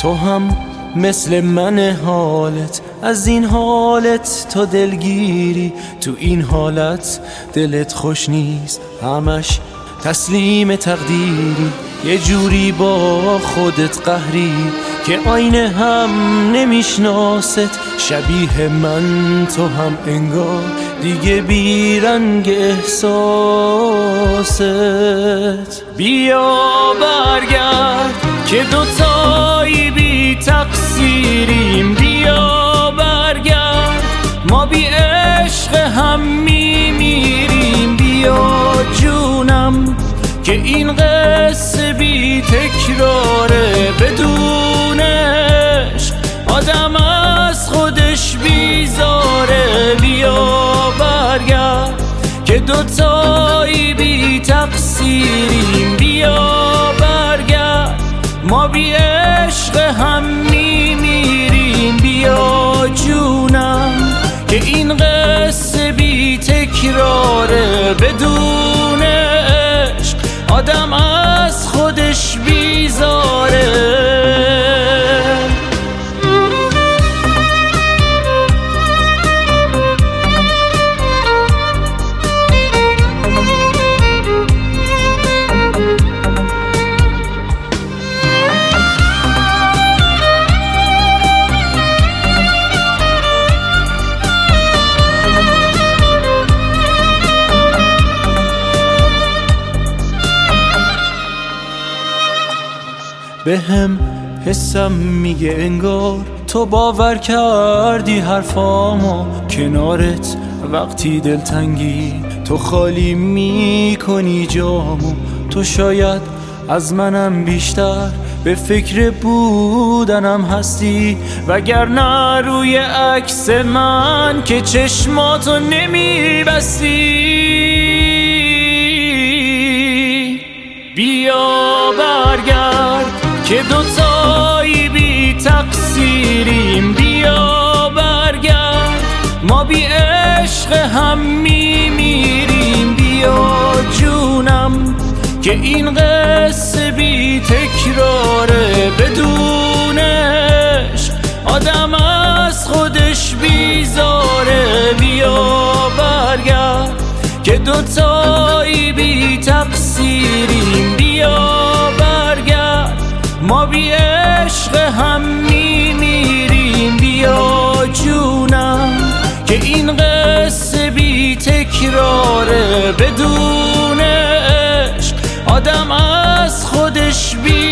تو هم مثل من حالت، از این حالت تو دلگیری، تو این حالت دلت خوش نیست، همش تسلیم تقدیری، یه جوری با خودت قهری که آینه هم نمیشناست، شبیه من تو هم انگار دیگه بیرنگ احساست. بیا برگرد که دوتایی بی تقصیریم، بیا برگرد ما بی عشق هم میمیریم، بیا جونم که این قصه بی تکراره، بدون عشق آدم از خودش بیزاره. بیا برگرد که دوتایی بی تقصیریم، بیا برگرد ما بی عشق هم میمیریم، بیا جونم که این قصه بی تکراره، بدون عشق آدم از خودش بیزاره. به هم حسم میگه انگار تو باور کردی حرفامو، کنارت وقتی دلتنگی تو خالی میکنی جامو، تو شاید از منم بیشتر به فکر بودنم هستی، وگرنه روی عکس من که چشماتو نمیبستی. بیا برگرد که دوتایی بی تقصیریم، بیا برگرد ما بی عشق هم میمیریم، بیا جونم که این قصه بی تکراره، بدون عشق آدم از خودش بیزاره. بیا برگرد که دوتایی بی تقصیریم، بیا برگرد ما بی عشق هم میمیریم، بیا جونم که این قصه بی تکراره، بدون عشق آدم از خودش